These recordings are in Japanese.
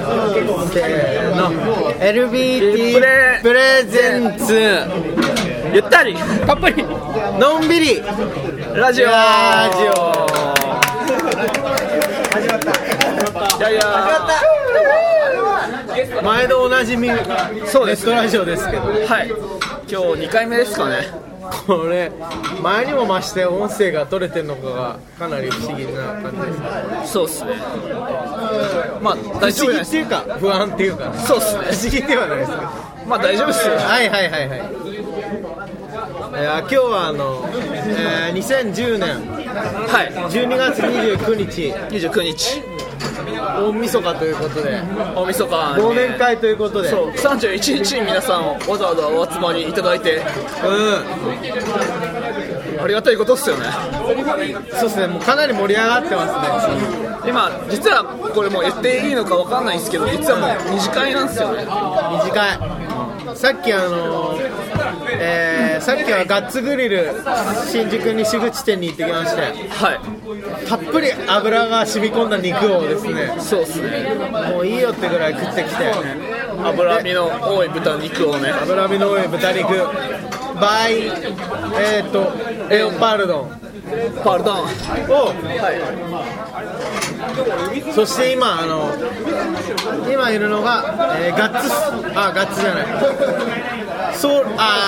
せーの LBT プレゼンツゆったりたっぷりのんびりラジオ始まった。 いや毎度おなじみそうです、 ネットラジオですけど、 はい、今日2回目ですかね。 これ前にも増して音声が取れてるのかがかなり不思議な感じですね。 そうですね。まあ大丈夫です。 不思議っていうか不安っていうか、 そうですね。 不思議ではないですけど、 まあ大丈夫ですよ。 はい。今日は2010年はい 12月29日 29日大晦日ということで、 大晦日、 忘年会ということで、 そう31日に皆さんわざわざお集まりいただいて、ありがたいことですよね。 そうですね、もうかなり盛り上がってますね。 今実はこれもう言っていいのかわかんないんですけど、実はもう二次会なんですよね。 二次会、さっきさっきはガッツグリル新宿西口店に行ってきまして、 はい、 たっぷり油が染み込んだ肉をですね、 そうですね、 もういいよってぐらい食ってきて、 脂身の多い豚肉をね、 脂身の多い豚肉バイレオパルドンパルドンを、 そして今いるのが、ガッツじゃないそう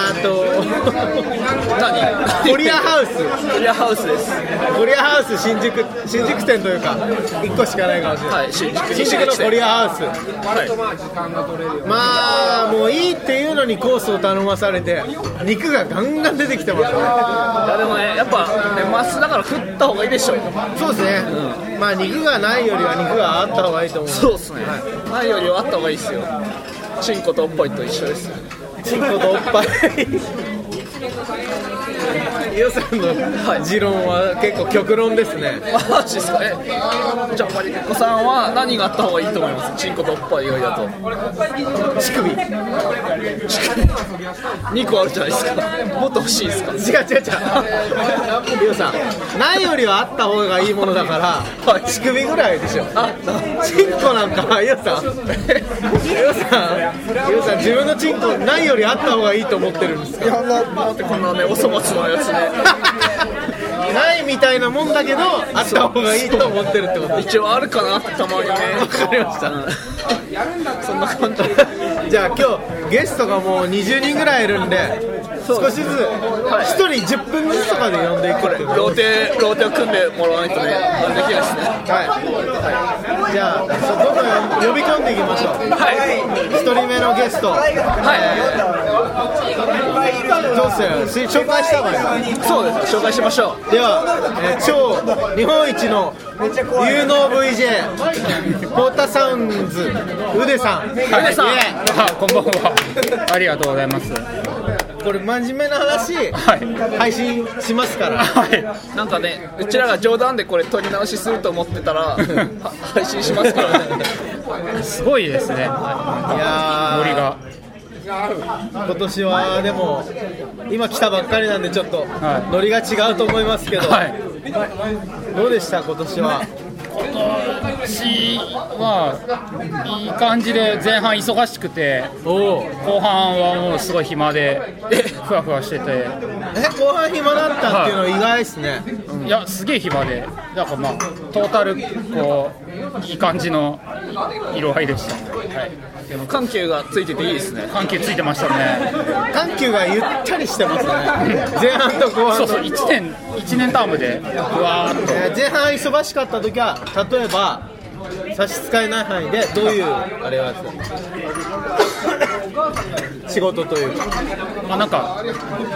コリアハウスです。コリアハウス新宿店というか1個しかないかもしれない、はい、新宿のコリアハウス、まあもういいっていうのにコースを頼まされて肉がガンガン出てきてますね。 いやでもね、やっぱ年末だから食った方がいいでしょ。 そうですね、まあ肉がないよりは肉があった方がいいと思う。 そうですね、ないよりはあった方がいいですよ。チンコとおっぱいと一緒ですよ。 チンコとおっぱい予算の持論は結構極論ですね。 マジですかね。じゃあマリコさんは何があった方がいいと思います？チンコとおっぱい以外だと。 乳首 2個あるじゃないですか。もっと欲しいですか？ 違うリオさん、ないよりはあった方がいいものだから、乳首ぐらいでしょ。チンコなんかリオさん自分のチンコないよりあった方がいいと思ってるんですか？ いや、なんてこんなねお粗末なやつねないみたいなもんだけどあった方がいいと思ってるってこと。 一応あるかなってたまにね。 わかりました、 そんな感じじゃあ今日ゲストがもう20人ぐらいいるんで、少しずつ1人10分ずつとかで呼んでいくっていうローテを組んでもらわないとね、できないですね。 じゃあどんどん呼び込んでいきましょう。1人目のゲスト、どうせ紹介した方がいい。 そうです、紹介しましょう。 では、超日本一の有能 VJ ポータサウンズウデさん。 ウデさん、 こんばんは。ありがとうございます。 これ真面目な話、配信しますから、 なんかね、うちらが冗談でこれ撮り直しすると思ってたら配信しますからね。 すごいですね、いやノリが。 今年はでも今来たばっかりなんでちょっとノリが違うと思いますけど、どうでした今年は？ 今年はいい感じで、前半忙しくて後半はもうすごい暇でふわふわしてて。 後半暇だったっていうのは意外ですね。 いや、すげえ暇で、だからトータルこういい感じの色合いでした。 緩急がついてていいですね。 緩急ついてましたね。 緩急がゆったりしてますね。前半と後半。 そう1年タームでうわーっと。 前半忙しかった時は例えば差し支えない範囲でどういうあれは仕事というか、 なんか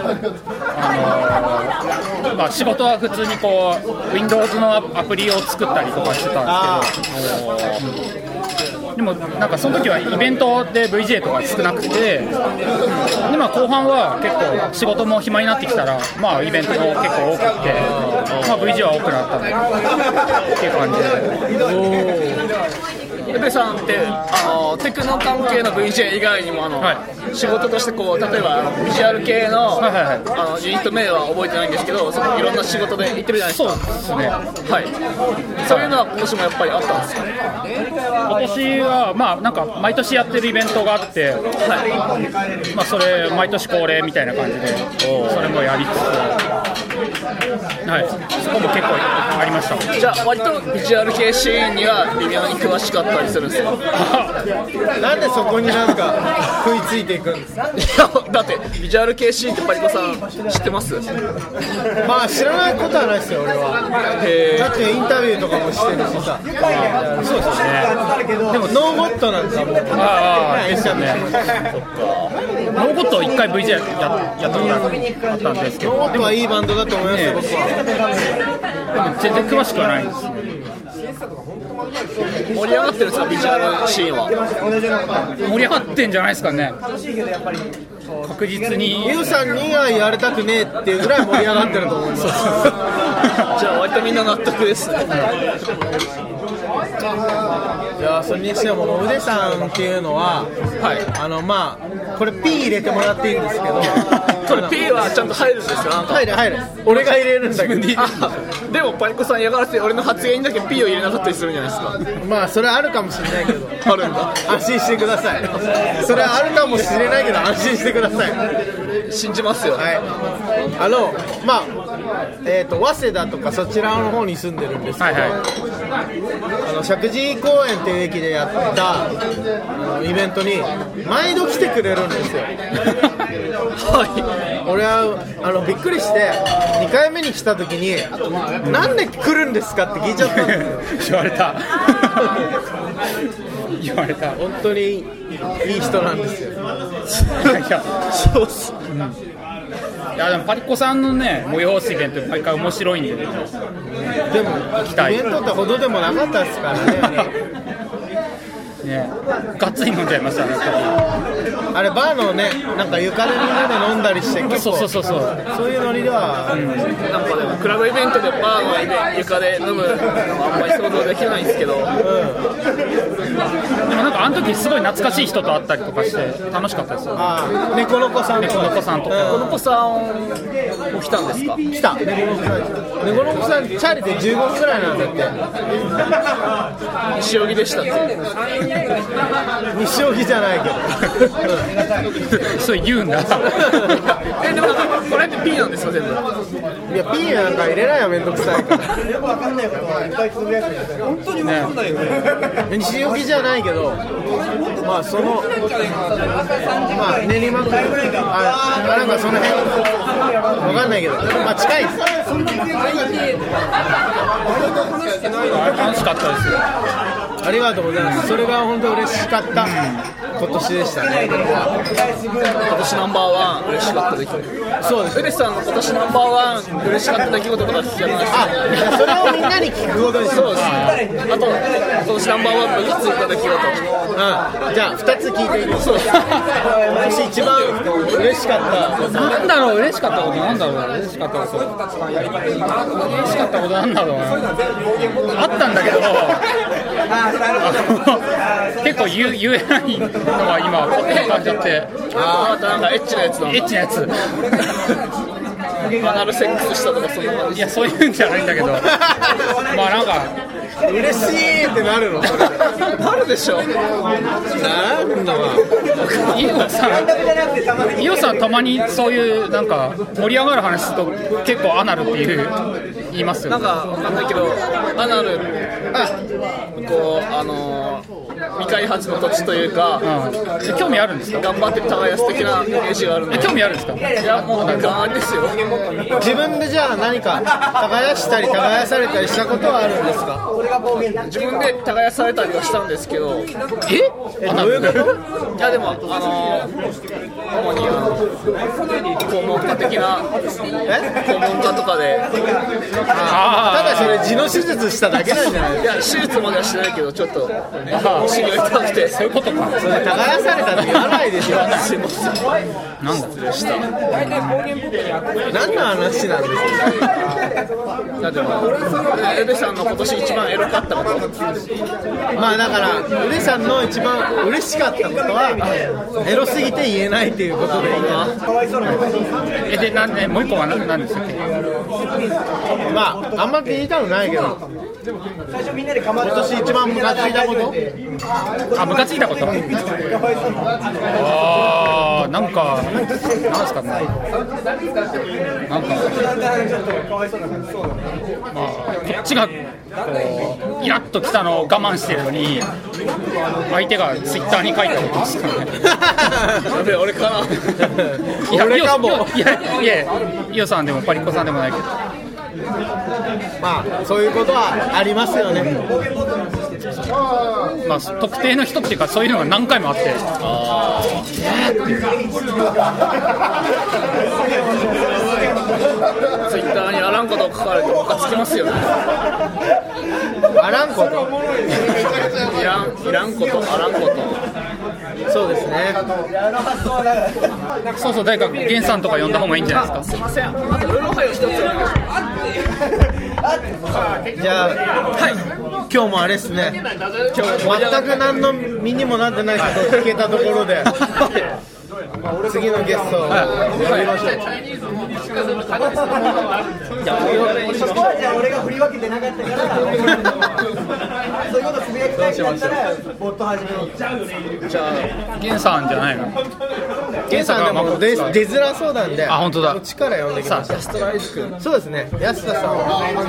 仕事は普通にこう Windows のアプリを作ったりとかしてたんですけど、でもなんかその時はイベントで VJ とか少なくて、で後半は結構仕事も暇になってきたら、イベントも結構多くて、VJ は多くなったっていう感じで。 ウデさんってテクノ関係の VJ 以外にも仕事としてこう例えばビジュアル系の、ユニット名は覚えてないんですけど、そのいろんな仕事で行ってるじゃないですか。 そうですね。 はい。そういうのは今年もやっぱりあったんですか？ 今年はまあなんか毎年やってるイベントがあって、まあそれ毎年恒例みたいな感じで、それもやりつつ、はい、そこも結構ありました。 じゃあ割とビジュアル系シーンには微妙に詳しかったりするんですか？ なんでそこになんか食いついていくんですか？ いやだってビジュアル系シーンってパリコさん知ってます？ まあ知らないことはないですよ俺は。だってインタビューとかもしてるしさ。 そうですね。 でもノーゴットなんかもですよね。ノーゴットを1回 VJ やったことあったんですけど、 ノーゴットはいいバンドだと思いますよ、僕は。 でも全然詳しくはないですね。 盛り上がってるんですか、ビジュアルシーンは？ 盛り上がってんじゃないですかね。確実にユウさんにはやれたくねえっていうぐらい盛り上がってると思います。じゃあ割とみんな納得ですね。 いやそれにしてもウデさんっていうのは、まあこれ P 入れてもらっていいんですけどこれ P はちゃんと入るんですよ。 入る俺が入れるんだけどでもパリコさん嫌がらせて俺の発言にだけ P を入れなかったりするんじゃないですか。 まあそれはあるかもしれないけどあるんだ。 安心してください。それはあるかもしれないけど安心してください。 信じますよ。 まあ早稲田とかそちらの方に住んでるんですけど、石神井公園っていう駅でやったイベントに毎度来てくれるんですよ。俺はびっくりして2回目に来た時になんで来るんですかって聞いちゃったんですよ。 言われた。 本当にいい人なんですよ。 そうっす。 いやでもパリコさんのね催すイベント毎回面白いんで、でも行きたい。 イベントってほどでもなかったですからね。 ガッツリ飲んじゃいましたね。 あれバーのねなんか床でみんなで飲んだりして結構そういうノリでは、 なんかでもクラブイベントでバーの床で飲むのはあんまり想像できないんですけど、 でもなんかあの時すごい懐かしい人と会ったりとかして楽しかったですよ。 猫の子さんとか。 猫の子さんも来たんですか？ 来た。猫の子さんチャリで15分ぐらいなんだって。 西荻でしたって。 西荻じゃないけどそう言うんだ。 でもこれって P なんですか全部？ いや P なんか入れないよめんどくさいから。 本当に分かんないよね。 西荻じゃないけど、まあそのまあ練馬区なんかその辺分かんないけど、まあ近いです。 楽しかったですよ。 ありがとうございます。それが本当嬉しかった今年でしたね。 今年ナンバーワン嬉しかった出来事。 そうです。 ウデさんの今年ナンバーワン嬉しかった出来事とか聞きたくないですか？ それをみんなに聞くことにします。 あと今年ナンバーワンのいついた出来事。 じゃあ2つ聞いていきます。今年一番嬉しかったなんだろう。嬉しかったことなんだろう。嬉しかったことなんだろう。あったんだけど結構言えないのが今感じちゃって。 なんかエッチなやつなんだ。 エッチなやつ。 アナルセックスしたとかそんな感じ。 いやそういうんじゃないんだけど、まあなんか嬉しいってなるの。 なるでしょ。 なんだイオさんたまにそういうなんか盛り上がる話すると結構アナルっていう言いますよ。 なんかわかんないけどアナルこう未開発の土地というか、 興味あるんですか？ 頑張って耕す的なイメージがあるんで。 興味あるんですか？ いやもうなんかあれですよ。 自分でじゃあ何か耕したり耕されたりしたことはあるんですか？ 自分で耕されたりはしたんですけど。 どういうこと？ いやでも主に肛門科的な肛門科とかで。 ただそれ痔の手術しただけなんじゃないいや手術まではしてないけどちょっと治療痛くて。 そういうことか。 それ耕されたって言わないでしょ。 すいません。 なんだ失礼した。 何の話なんですか。 だってエベさんの今年一番エロかったこと。 まあだからエベさんの一番嬉しかったことはエロすぎて言えないっていうことでいいな。 でもう一個は何でしたっけ。 まああんまり言いたくないけど今年一番ムカついたこと。 ムカついたこと。なんかなんですかね。なんかこっちがこうイラッときたのを我慢してるのに相手がツイッターに書いたことですかね。 俺かな。 俺かも。 いやイオさんでもパリコさんでもないけど。 まあそういうことはありますよね。 まあ特定の人っていうかそういうのが何回もあって。 ツイッターにあらんことを書かれてムカつきますよね。 あらんこと。 いらんことあらんこと。 そうですね。 そう誰かゲンさんとか呼んだ方がいいんじゃないですか。 すいません。あとルロハイを一つ。 じゃあ今日もあれですね。全く何の身にもなってないことを聞けたところで次のゲストを呼びましょう。 じゃあ俺が振り分けてなかったからそういうことつぶやきたいんだったらボット始めよう。 じゃあゲンさんじゃないの。 ゲンさんでも出づらそうなんで、 本当だ。 こっちから呼んできました。 ストライズ君。 そうですね。安田さん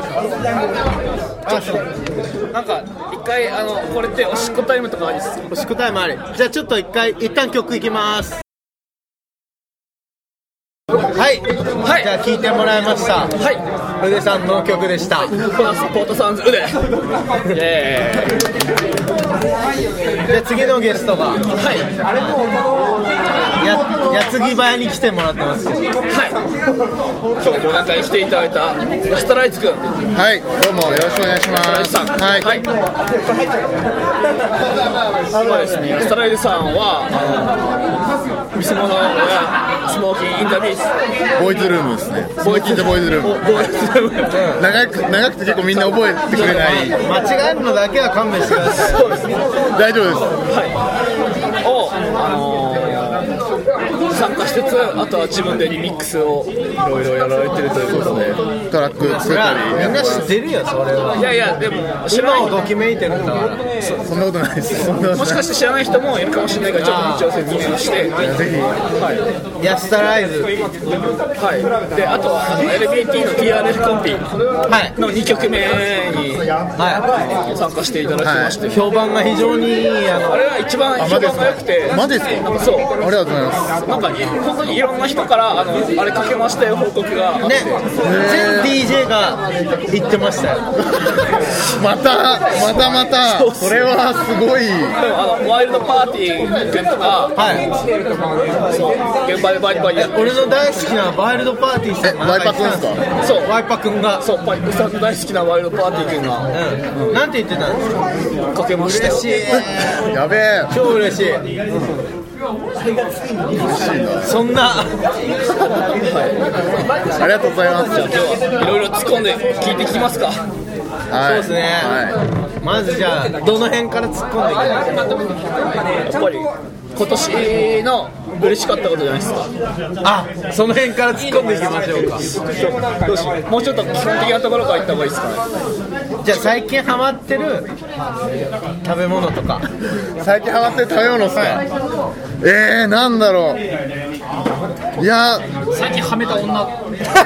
なんか一回これっておしっこタイムとかありです。 おしっこタイムあり。じゃあちょっと一旦曲いきます。はい、じゃあ聴いてもらいました。うでさんの曲でした。 ポートサウンズうで。 じゃあ次のゲストが矢継ぎ早に来てもらってます。 今日ご覧会していただいたストライズ君。 はい、どうもよろしくお願いします。 そうですね。ストライズさんは見せ物やスモーキンインタビューボーイズルームですね。ボーイズルーム。長くて結構みんな覚えてくれない。 間違えるのだけは勘弁してください。 そうですね。 大丈夫です。 参加しつつ、あとは自分でリミックスをいろいろやられてるということで、 トラック作ったり。 みんな知ってるよそれは。 いやでも知らない。 今をときめいてるんだから。 そんなことないです。 もしかして知らない人もいるかもしれないから、ちょっと一応説明して、 ぜひヤスタライズ。 であとはLBT の TRF コンピの2曲目に参加していただきまして、 評判が非常にいい。 あれは一番評判が良くて。 マジですか。 そう。 ありがとうございます。 なんか本当にいろんな人からあれかけましたよ報告があって、 全 DJ が言ってましたよ。 またそれはすごい。 でもワイルドパーティー君とか、そう現場でバイパイやって、 俺の大好きなワイルドパーティーさんがワイパ君ですか。 そうワイパ君が、 そうパイプさんの大好きなワイルドパーティー君が、 なんて言ってたんですか。 かけましたよ。 嬉しい。 やべえ。 超嬉しい。そんなありがとうございます。 じゃあ今日はいろいろ突っ込んで聞いていきますか。 そうですね。まずじゃあどの辺から突っ込んでいきますか。 やっぱり今年の嬉しかったことじゃないですか。 その辺から突っ込んでいきましょうか。 もうちょっと基本的なところからいった方がいいですかね。 じゃあ最近ハマってる食べ物とか。 最近ハマってる食べ物ですか。なんだろう。いや最近はめた女。 う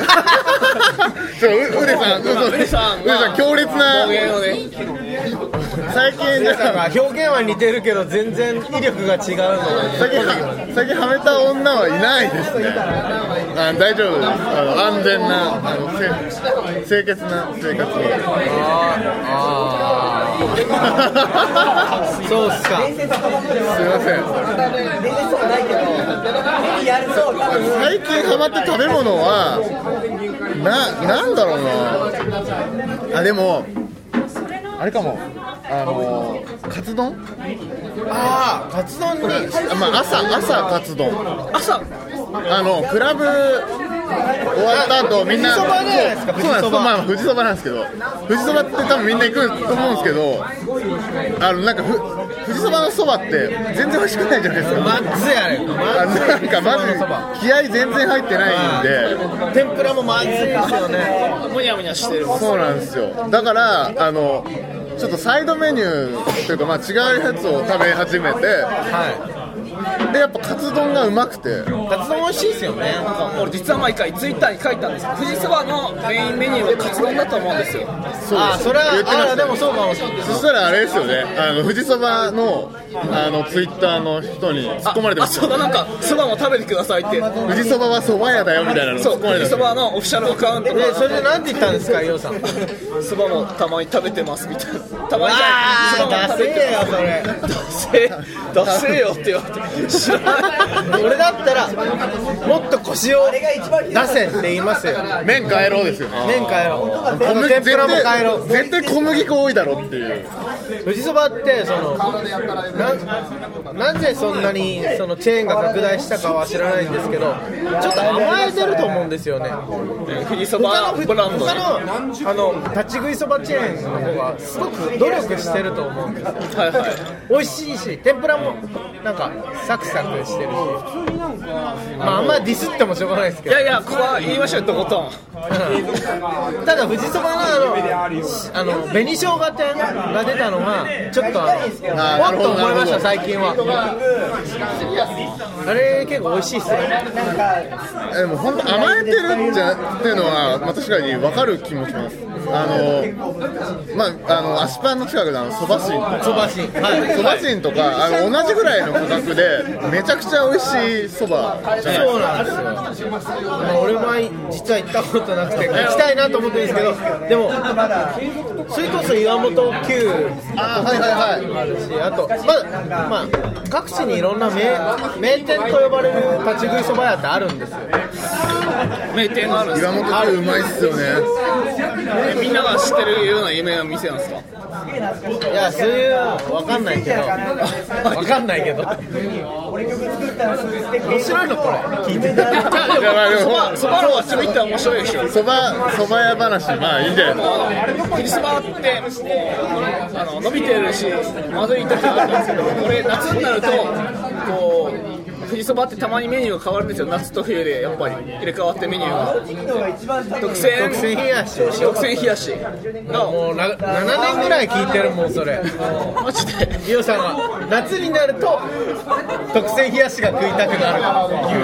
でさん強烈な表現をね。 最近だから表現は似てるけど全然威力が違うので、 最近はめた女はいないですね。大丈夫です。安全な清潔な生活を。 そうっすか。 すいません。最近ハマって食べ物はなんだろうな。でもあれかも、カツ丼？ ああ、カツ丼に、 まあ、朝カツ丼、クラブ終わった後みんな、 富士そばじゃないですか。 そうなんです、まあ富士そばなんですけど、富士そばって多分みんな行くと思うんですけど、なんか富士そばのそばって全然美味しくないじゃないですか。 まずいあれ、 なんかまず気合全然入ってないんで、 天ぷらもまずいですよね。 むにゃむにゃしてる。 そうなんですよ。だからちょっとサイドメニューというか、まあ、違うやつを食べ始めて、でやっぱカツ丼がうまくて、 カツ丼美味しいですよね。 俺実は毎回ツイッターに書いたんですけど、富士そばのメインメニューはカツ丼だと思うんですよ。 あ、それはでもそうかもしれない。 そしたらあれですよね、富士そばのツイッターの人に突っ込まれてました。 そうだ、なんかそばも食べてくださいって。 富士そばはそば屋だよみたいなの突っ込まれてました。 富士そばのオフィシャルアカウントが、 それでなんて言ったんですか、ヨウさん。 そばもたまに食べてますみたいな。たまにそばも食べてよ、それ。 出せよって言われて、知らない。 俺だったらもっと腰を出せって言いますよ。 麺変えろですよ。 麺変えろ。天ぷらも変えろ。 絶対小麦粉多いだろっていう。 富士そばってなぜそんなにそのチェーンが拡大したかは知らないんですけど、ちょっと甘えてると思うんですよね。 富士そばブランド他の立ち食いそばチェーンの方がすごく努力してると思うんですよ。美味しいし、天ぷらもなんかサクサクしてるし、まああんまりディスってもしょうがないですけど。 いやここは言いましょうとことん。 ただ富士そばの紅生姜店が出たのがちょっとおっと思いました。最近はあれ結構美味しいっすね。 でも本当甘えてるっていうのは、まあ、確かに分かる気もします。アシパンの近くでそばしんとか同じぐらいの価格でめちゃくちゃ美味しいそばじゃないですか。 そうなんですよ。俺も実は行ったことなくて行きたいなと思ってるんですけど、でもそれこそ岩本九あるし、あとまあ各地にいろんな名店と呼ばれる立ち食いそば屋ってあるんですよ。 名店があるんです岩本九うまいっすよね。 みんなが知ってるような有名な店なんですか？ いや、そういう分かんないけど面白いのこれ聞いてた。 そばのはちょいって面白いでしょ。 そば屋話、まあいいんじゃないですか。 富士そばって伸びてるしまずい時があるんですけど、俺夏になるとこう富士そばってたまにメニューが変わるんですよ。夏と冬でやっぱり入れ替わってメニューが特選冷やしもう7年ぐらい聞いてるもんそれ。 マジでリオさんは夏になると特選冷やしが食いたくなる。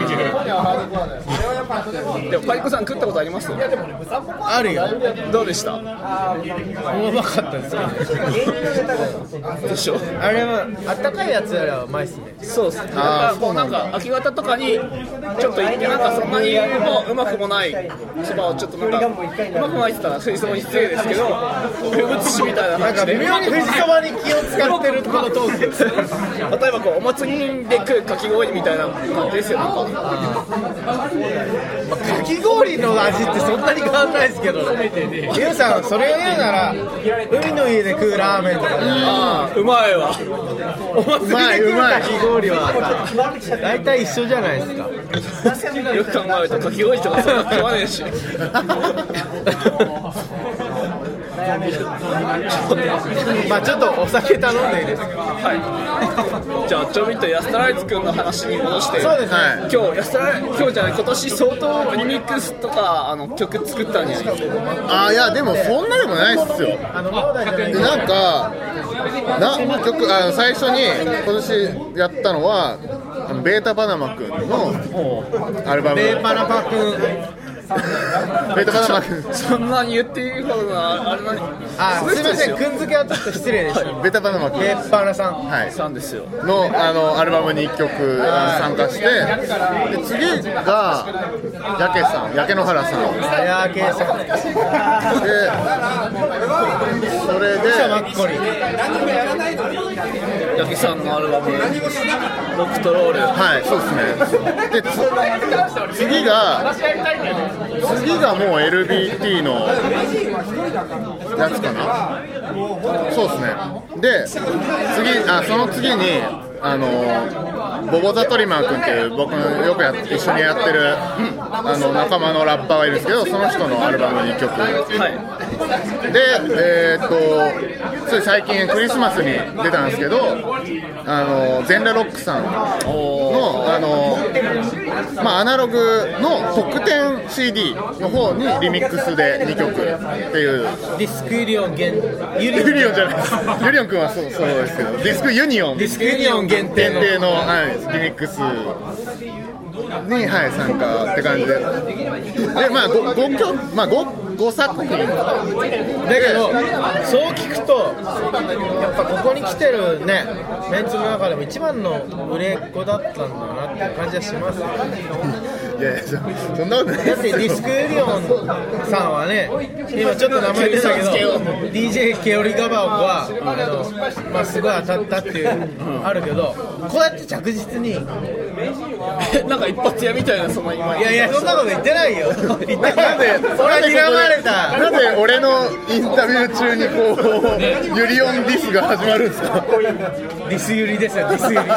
でもパリコさん食ったことあります？ あるよ。 どうでした？ うまかったですよ。 でしょ。 あれはあったかいやつよりはうまいっすね。 そうですね。なんか秋方とかにちょっと行って、なんかそんなにもうまくもないそばをちょっとなんかうまくないって言ったら富士そばに失礼ですけど、風物詩みたいな感じで、 微妙に富士そばに気を使ってるこのトークです。 例えばこうお祭りで食うかき氷みたいな感じですよ。なんかかき氷の味ってそんなに変わんないですけどね。リオさんそれを言うなら海の家で食うラーメンとかうまいわ。 お祭りで食うかき氷は大体一緒じゃないですか。 よく考えるとかき氷とかそんな食わねえし。 まあちょっとお酒頼んでいいですか？ はい。じゃあちょびっと安田ライツ君の話に戻して。 そうですね。 今日じゃない、今年相当リミックスとか曲作ったんじゃないですか？ いやでもそんなでもないっすよ。なんか曲最初に今年やったのはベータパナマ君のアルバム。 ベーパナマ君。 ベータパナマ君。 そんなに言っていいほどのあれ何？ すみません、君付けはちょっと失礼でした。 ベータパナマ君。 ベーパナさん。 はい。 さんですよ。 のアルバムに1曲参加して、で次がやけの原さん。 やけさん。 でそれでマッコリ。 やけさんのアルバムロックトロール。 はい、そうですね。 で次がもう LBT のやつかな。そうですね。でその次にボボザトリマー君っていう僕のよく一緒にやってる仲間のラッパーがいるんですけど、その人のアルバム2曲、でつい最近クリスマスに出たんですけど、ゼンラロックさんのアナログの特典 CD の方にリミックスで2曲っていう。 ディスクユニオンユニオンじゃないです。ユニオン君はそうですけど、ディスクユニオン限定の、リミックスに、参加って感じで、で5作品だけど、そう聞くとやっぱここに来てるねメンツの中でも一番の売れっ子だったんだなっていう感じはしますよね。 いやそんなことない。 だってディスクユニオンさんはね、今ちょっと名前出たけどDJ ケオリガバオはすごい当たったっていうあるけど、こうやって着実になんか一発屋みたいな、その今。 いやそんなこと言ってないよ。なんで睨まれた。 なんで俺のインタビュー中にユリオンディスが始まるんですか。 ディスユリですよ、ディスユ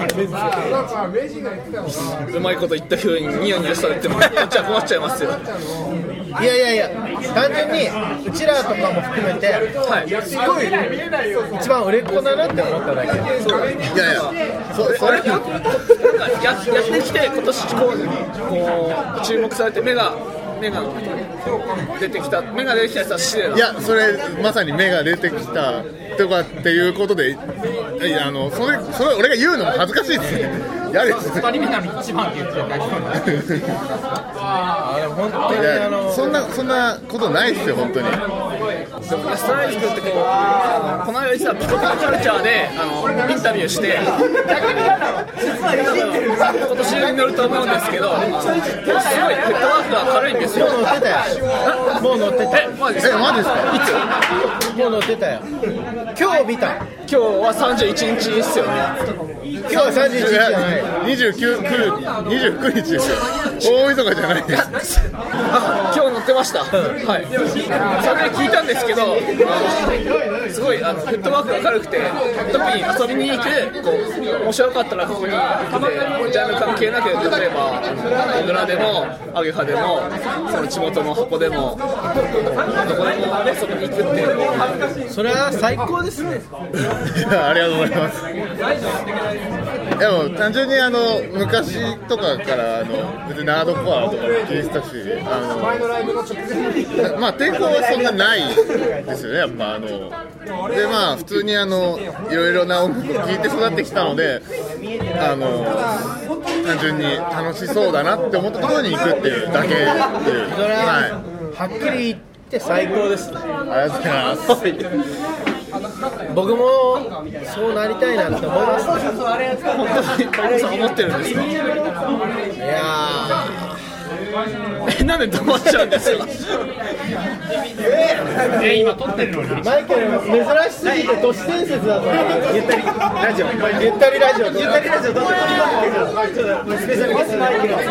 リ。うまいこと言った風にニヤニヤされてもこっちは困っちゃいますよ。 いや単純にうちらとかも含めて、すごい一番売れっ子だなって思っただけ。 それやってきて今年こう注目されて目が出てきたやつは失礼な。 いや、それまさに目が出てきたとかっていうことで、それ俺が言うのも恥ずかしいですね。やれ 2人目なのに一番って言って大丈夫。 でも本当にそんなことないですよ本当に。 でもストライクってこの間さピコピコカルチャーでインタビューして今年に乗ると思うんですけど、すごいフットワークが軽いんですよ。 もう乗ってたよ。 マジですか？いつ？もう乗ってたよ。今日見た。 今日は31日ですよね。 今日は31日じゃない。 29日ですよ。大晦日じゃないです。 今日乗ってました。はい。それで聞いたんですけど、すごいフットワークが軽くて、特に遊びに行く面白かったらここに行くで、ジャンル関係なく、例えば小倉でもアゲハでもその地元の箱でもどこでも遊びに行くっていう。 それは最高ですね。 ありがとうございます。でも単純に昔とかから別にナードコアとかも聞いてたし、抵抗はそんなないですよね。やっぱで普通にいろいろな音楽を聴いて育ってきたので、単純に楽しそうだなって思ったところに行くっていうだけっていう。 はっきり言って最高ですね。 ありがとうございます。 僕もそうなりたいなって思います。 本当にパイコさん思ってるんですか？いやなんで止まっちゃうんですか？ 今撮ってるのにマイケル珍しすぎて都市伝説だと思う。ゆったりラジオどうぞ。スペシャルゲストマイケル。じ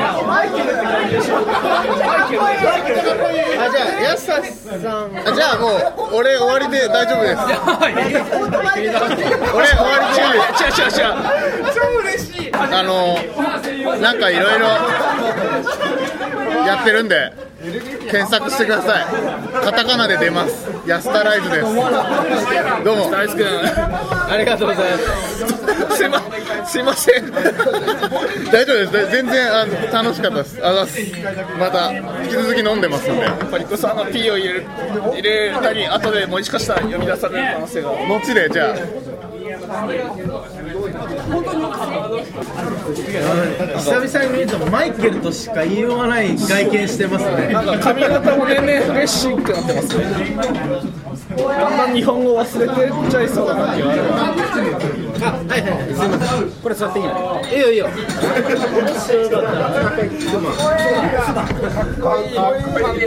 ゃあヤスサさん。 じゃあもう俺終わりで大丈夫です。俺終わり違う超嬉しい。 なんかいろいろやってるんで検索してください。カタカナで出ます。安田ライズです。どうも大輔君ありがとうございます。 すいません。 大丈夫です。全然楽しかったです。また引き続き飲んでますので。 パリコさんの P を入れたり後でもしかしたら読み出される可能性が。 後でじゃあ。 久々に見るとマイケルとしか言いようがない外見してますね。 なんか髪型も年々フレッシュくなってますね。だんだん日本語忘れてっちゃいそうな感じがある。 はいすいません。これ座っていいの？いいよ。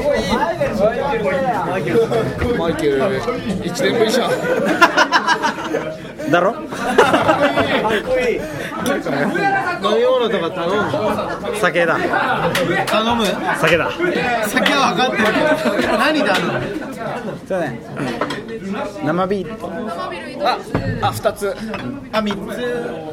マイケル1年ぶりじゃん。 だろ。 飲み物とか頼むの？ 酒だ。 頼む？ 酒だ。 酒は分かってるけど何頼む？ そうね。生ビール。 あ、2つ。 あ、3つ。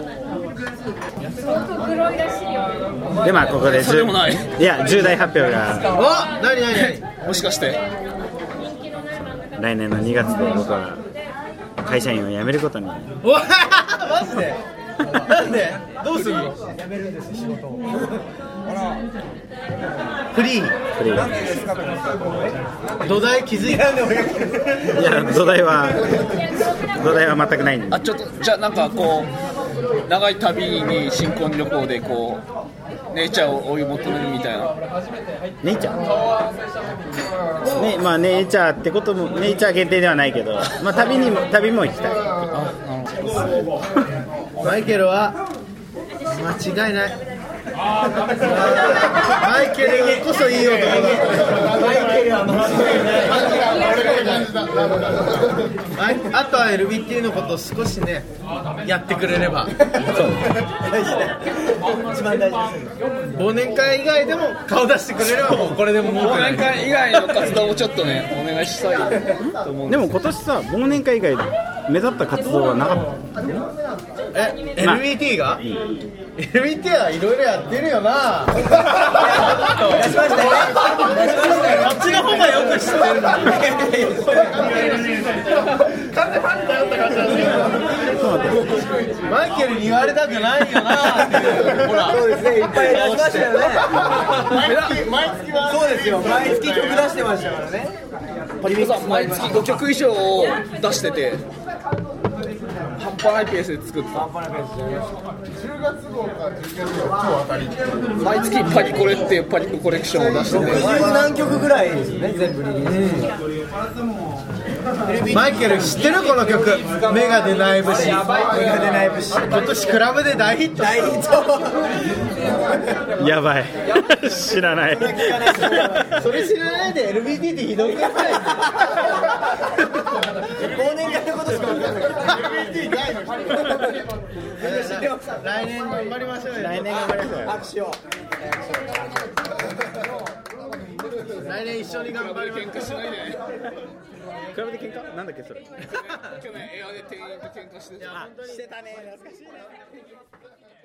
でまあここでそうでもない。 いや重大発表があ、何もしかして来年の2月で僕は会社員を辞めることに。 マジで？なんで？どうするの？辞めるんです仕事を。フリー。 フリー。 土台気づいた。 いや土台は全くないんで。 あ、ちょっとじゃあなんかこう長い旅に新婚旅行でこうネイチャーを追い求めるみたいな。 ネイチャー？ね、まあネイチャーってこともネイチャー限定ではないけど、まあ旅も行きたい。 マイケルは間違いない。マイケルこそいい男だ。マイケルは間違いない。あとは LBT のことを少しねやってくれれば。 大事だ。一番大事です。 忘年会以外でも顔出してくれればもうこれでも文句ない。 忘年会以外の活動もちょっとねお願いしたいと思うんでも今年さ忘年会以外で目立った活動はなかった。 LBT が、LBT はいろいろやってるよな。 出しましたね。 こっちの方がよく知ってるんだ。マイケルに言われたくないよなっていう。ほら、 そうですね。いっぱい出しましたよね。 毎月はそうですよ。毎月曲出してましたからね。 毎月5曲以上を出してて半端ないペースで作った。 10月号か11月号今日当たり。 毎月パリコレっていうパリコレクションを出してて 60何曲ぐらいですよね。全部リリース。 マイケル知ってるこの曲？メガデナイブシ。 メガデナイブシ。 今年クラブで大ヒット。 大ヒット。 やばい。知らない。 それ知らないで LBT ってひどくない？ 忘年会のことしか分かんない。 来年頑張りましょうよ。 来年頑張りましょうよ。 拍手を。 来年一緒に頑張りましょう。 喧嘩しないでね。 比べて喧嘩？なんだっけそれ。 去年映画で店員と喧嘩してた。 してたね。懐かしいね。